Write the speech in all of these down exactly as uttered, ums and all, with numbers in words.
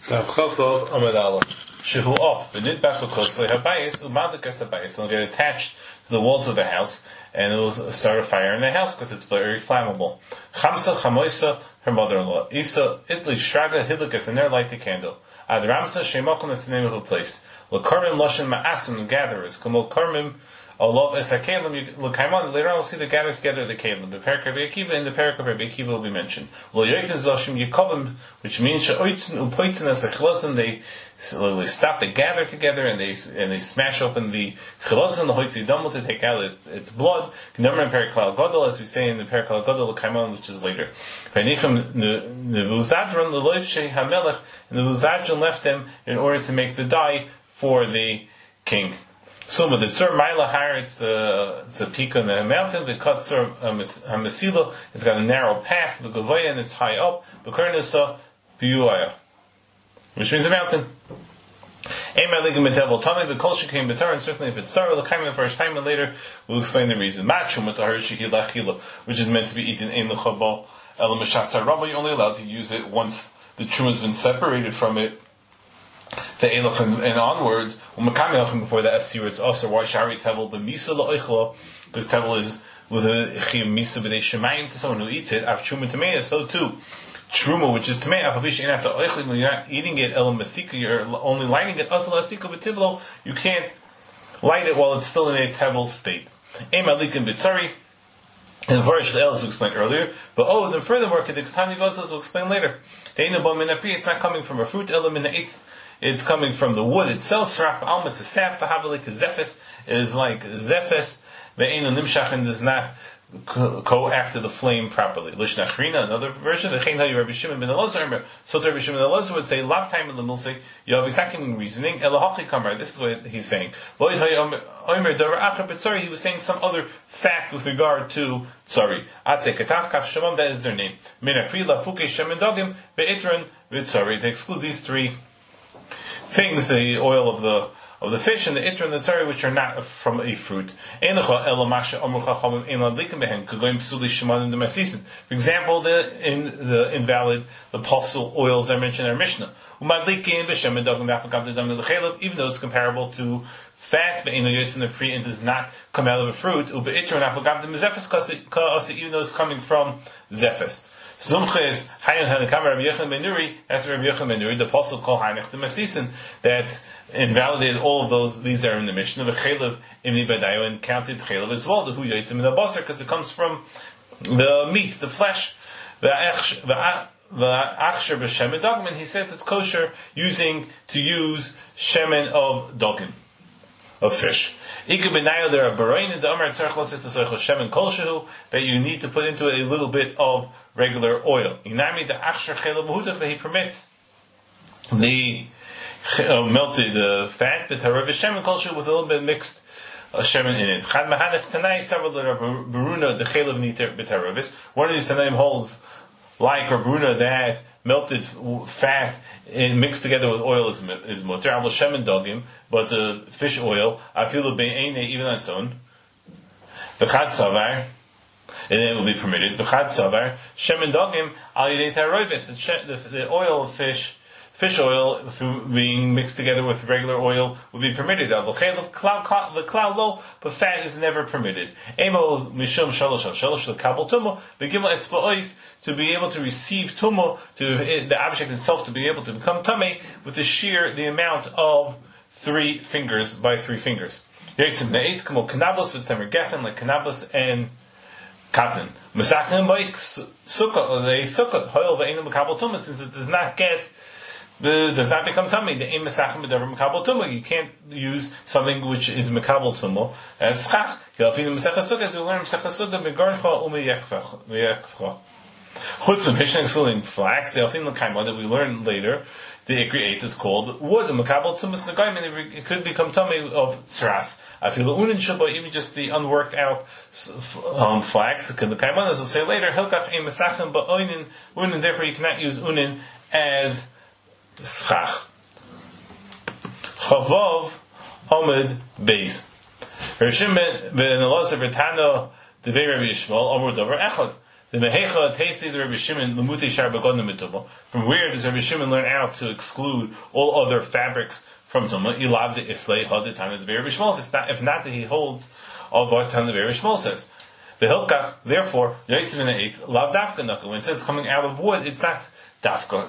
Chafov Amad Aleph. Shehu off. The nid bakukos they have bias. Umadik as a bias. It'll get attached to the walls of the house, and it will start a fire in the house because it's very flammable. Chamsa Chamoisa, her mother-in-law. Isa Itli Shraga Hilukas, and there light the candle. Ad Ramsa Shemokon, that's the name of a place. Lakarmim Loshin Ma'asim, gatherers. Kamol Karmim. Allah is a Kalim. Look, later on we'll see the gather together the Kalim. The Parak Rabbi Akiva and the Parak of Rabbi Akiva will be mentioned. Lo Yoikin Zoshim Yakovim, which means She'oitzin Upoitzin as a Chilosin. They they stop, they gather together, and they and they smash open the Chilosin, the Hoitzi Dumel, to take out it, its blood. Number in Parak Klal Godel, as we say in the Parak Klal Godel, Kaimon, which is later. Vaynichim Nevuzadron Leloiv Shei Hamelech, and the Nevuzadron left them in order to make the dye for the king. So with the Tzur Maila Har, it's a it's a peak on the mountain. The cut Tzur Hamasila, it's got a narrow path. The Gavaya, and it's high up. The Kurnisa Biyuaya, which means a mountain. Aim Aligim Medevil Tommy, the Kolshik came Batar, and certainly if it's started, the Kaimah first time and later, we'll explain the reason. Machum with the Harishiki Lachila, which is meant to be eaten in the Chabal Elamashasar Rabba. You're only allowed to use it once the Truma has been separated from it. The Elochim and onwards, before the Asir, it's also why Shari Tevel b'misa la'oichla, because Tevel is with a chiyum misa b'dei shemayim to someone who eats it. Af Truma Tamei, so too Truma, which is Tamei, Afabish ain't after oichling, you're not eating it elam masika, you're only lighting it asal asika b'tivlo. You can't light it while it's still in a Tevel state. Eim alikim b'tzari. And the Varish El will explain earlier, but oh, then furthermore, the Ketani Gozos will explain later. It's not coming from a fruit element, it's it's coming from the wood itself. Saraf Alma, it's a sap. The Havalik Zephes is like Zephes. The Ein Nimshach does not go after the flame properly. Lishnachrina, another version. The Chein Hayu Rabbi Shimon ben Elazar. So Rabbi Shimon ben Elazar would say, "Love time in the milsei." Yov, he's not giving reasoning. Elahachi Kamar. This is what he's saying. He was saying some other fact with regard to Tsari. Atze Ketaf Kaf Shemam. That is their name. Minapri Lafuke Shemen Dogim Beitran Vitzari. To exclude these three things, the oil of the of the fish and the itra and the tzari, which are not from a fruit. For example, the in the invalid, the pulsal oils I mentioned in our Mishnah. Even though it's comparable to fat, and does not come out of a fruit, even though it's coming from zephes. Zumcha is Hayan Hanakam Rabbi Yochanan ben Nuri. That's Rabbi Yochanan ben Nuri. The apostle called Hayanach the Masisin that invalidated all of those. These are in the Mishnah. The Chaylev Imni Badayo and counted Chaylev as well. The Hu Yotzim in the Basar, because it comes from the meat, the flesh. The Achsher b'Shemen Dogim, and he says it's kosher using to use shemen of dogim, of fish. There are baroin in the Amar shemen kolshehu that you need to put into it a little bit of regular oil. Inami the achsher chelav behutach that he permits the uh, melted uh, fat, but harav shemen kolshehu with a little bit mixed uh, shemen in it. Chad mahanech tanai several baruna the chelav niter b'taravis. One of these tanaim holds like Rabuna that melted fat and mixed together with oil is is mutter. Avol shemen dogim, but the fish oil afilu be'eine even on its own. V'chad savar, and then it will be permitted. V'chad savar shemen dogim al yidei tarovis. The oil of fish, fish oil being mixed together with regular oil would be permitted. The cloud low, but fat is never permitted. Emo mishum shalosh al shalosh lekabel tumo begimel etzba'ois, to be able to receive tumo, to the object itself to be able to become tamei with the sheer the amount of three fingers by three fingers. Yaitzim ne'etz kamo kanabos v'tzemer gefen like kanabos and cotton. Mesachim like sukkah, they sukkah hoil ve'enim lekabel tumo, since it does not get The, does not become tummy. The aim mesachim b'davar mekabel tumah. You can't use something which is mekabel tumah as schach. As we learn mesachah megarcha umeyekfcha. Chutz from Mishnah excluding flax. The alfin l'kaima that we learn later, the ikri eight is called wood. The mekabel tumas negaim, and it could become tummy of tzras. I feel the unin shabba, even just the unworked out um, flax. The kaima, as we'll say later, hilkach aim mesachim ba'oinin unin. Therefore, you cannot use unin as schach. Chavav Omid Beis. Rishim ben Elazar v'Tano Debei Rabbi Yishmael Amar Davar Echad. The Mehecha Tesi the Rabbi Shimon Lemute Shar Begodim Mituma. From where does Rabbi Shimon learn out to exclude all other fabrics from Tumah? Ilav the Islay Had the Tana the Rabbi Shmuel. If not, if not, that he holds of what Tana the Rabbi Shmuel says. The Hilkach, therefore, Yotzim in the eighth, Lav Dafka Naka. When it says coming out of wood, it's not Dafka.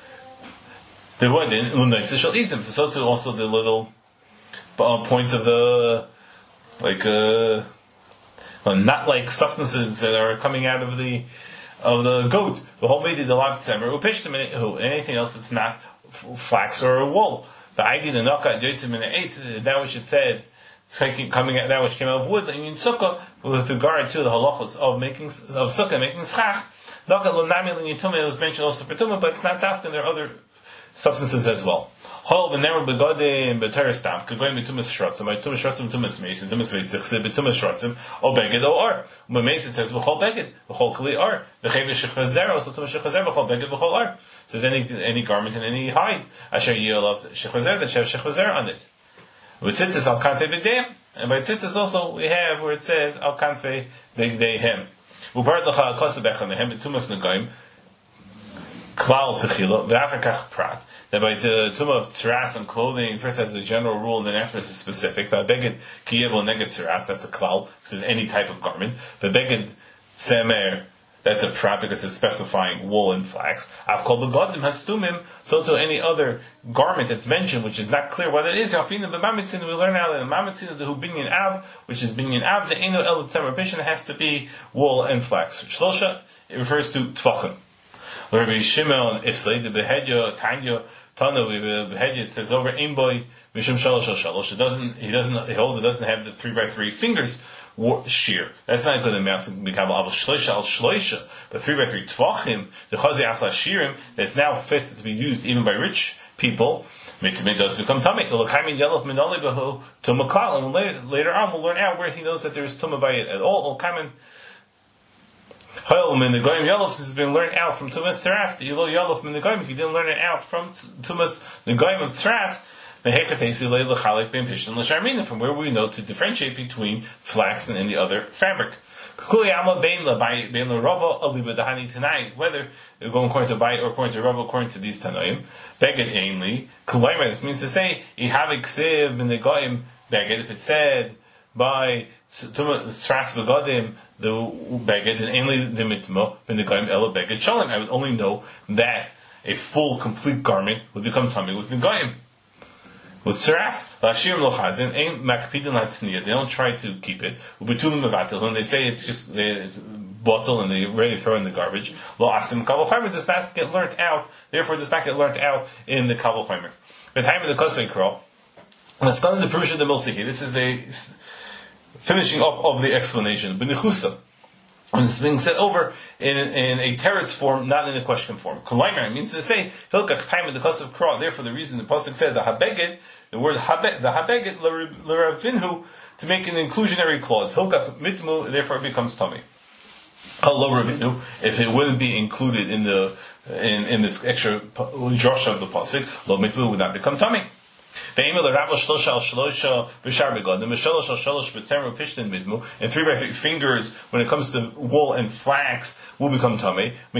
The wood in Lunaitz Shal Izim. So to also the little uh, points of the like uh, well, not like substances that are coming out of the of the goat. The whole made the Lav Tzemer Upishtim and anything else that's not flax or wool. The idea the Naka Yotzim in the eighth, that which it said. Coming out that which came out of wood, in sukkah, with regard to the halachos of making of sukkah making schach. It was mentioned also for tumah, but it's not dafka. There are other substances as well. Hol v'nemer begodim b'terestam k'goyim b'tumas shrotzim by tumas shrotzim tumas mason tumas mason b'tumas shrotzim o beged o ar. When mason says v'chol beged v'chol kli ar v'chev shechvazer also tumas shechvazer v'chol beged v'chol ar. So there's any any garment and any hide asher yelav shechvazer that have shechvazer on it. With tzitzis al kanfei b'gdeim, and by tzitzis also we have where it says al kanfei b'gdeihem. Ubart l'cha kosa bechamehem b'tumas negaim klal techila v'achakach prat. That by the tumah of tzeras and clothing, first has a general rule, and then after it's a specific. V'beged kiyevol neged tzeras, that's a klal, because it's any type of garment. V'beged semer, that's a prat because it's specifying wool and flax. Av kol begodim hastumim, so to any other garment that's mentioned, which is not clear what it is. Yafina b'mamitzin, we learn out in mamitzin the hu binyan av, which is binyan av. The eno el tzemer bishan has to be wool and flax. Shlosha, it refers to tvachim. Rabbi Shimon Islay the behedya tanya tana we behedya it says over imboy mishum shalosh shalosh. It doesn't. He doesn't. He holds it doesn't have the three by three fingers. Shear. That's not a good amount to become al shloisha al shloisha, but three by three tvachim, the chazi afla shirim, that's now fit to be used even by rich people. Mitzvah does become tummy. And later, later on, we'll learn out where he knows that there's tumah by it at all. Since it's been learned out from tumas tzeras, the yilo yalof min negoyim. If you didn't learn it out from tumas negoyim of tzeras. From where we know to differentiate between flax and any other fabric. Whether you're going according to Bayit or according to Rava, according to these Tanoim, Beged Ainli, this means to say, if it said by Tras Begodim, the Beged, and Ainli the Mitmo, Benegoim Ela Beged Shalom, I would only know that a full, complete garment would become tummy with Negoim. With tzeras, la'ashir lo chazin, ain't makpidin latzniya. They don't try to keep it. Ubetulim mevatel. When they say it's just it's bottle and they're ready to throw in the garbage, lo asim kabel chaymer does not get learnt out. Therefore, does not get learnt out in the kabel chaymer. But time of the kosvei kro, let's start the perusha the milsihi. This is the finishing up of the explanation. B'nechusa. When it's being said over in, in a teretz form, not in a question form. Kolaimer means to say, Hilkach time of the kosvei kro. Therefore, the reason the pasuk said the habeged. The word habe, the habeged l'ravinhu to make an inclusionary clause. Hilkach mitmu, therefore it becomes tummy. Hello ravinu, if it wouldn't be included in the in, in this extra drasha of the pasuk, lo mitmu would not become tummy. And three by three fingers, when it comes to wool and flax, will become tummy. From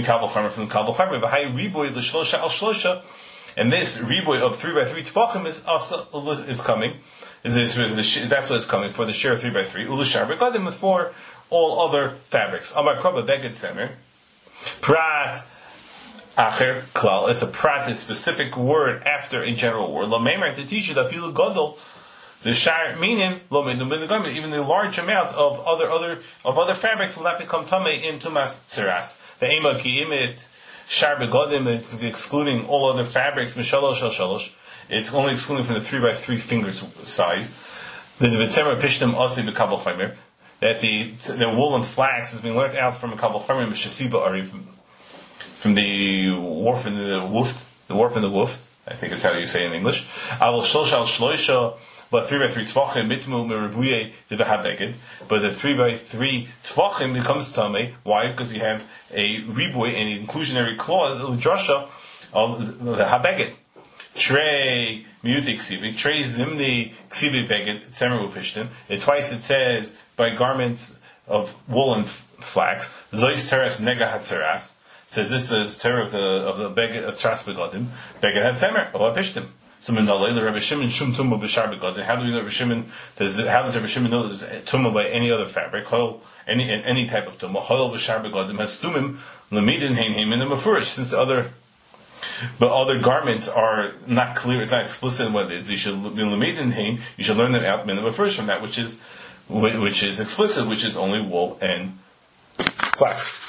the and this riboy of three by three tefachim is also is coming. Is, is that's what it's coming for the share of three by three. Ulashar begadim for all other fabrics. Amar kraba beged semer prat acher klal. It's a prat, a specific word after a general word. La meimer to teach you that feel gadol. The shar meaning lo meidu even the large amount of other other of other fabrics will not become tamei in tumas tzeras. The ema ki imit. Shar begodim, it's excluding all other fabrics. Mishalosh al shalosh, it's only excluding from the three by three fingers size. The v'tzemer pishtim asi b'kabel chaymer, that the the wool and flax is being learned out from a kabel chaymer mishasiba ari from the warp and the wooft, the warp and the wooft. I think it's how you say in English. Avol shlosh al shloisha. But three by three tvachim mitmu merabuye to the habeged. But the three by three tvachim becomes tamei. Why? Because you have a riboy, an inclusionary clause, a drasha of the habeged. Trey muti ksibi, trey zimni ksibi beged tzemer upishtim. It's twice it says by garments of wool and flax. Zois teres nega hatzeras. Says this is terror of the of the beged of tras begodim. Beged had semer or pishtim. So Minalei the Rabbi Shimon shum tumah b'shar begodim. How do we know Rabbi Shimon? Does how does Rabbi Shimon know there's tumah by any other fabric? Hol any any type of tumah. Hol b'shar begodim has tumim lemidin hein hein in the mafurish. Since other but other garments are not clear. It's not explicit what it is. You should be lemidin hein. You should learn them out min the mafurish from that which is which is explicit, which is only wool and flax.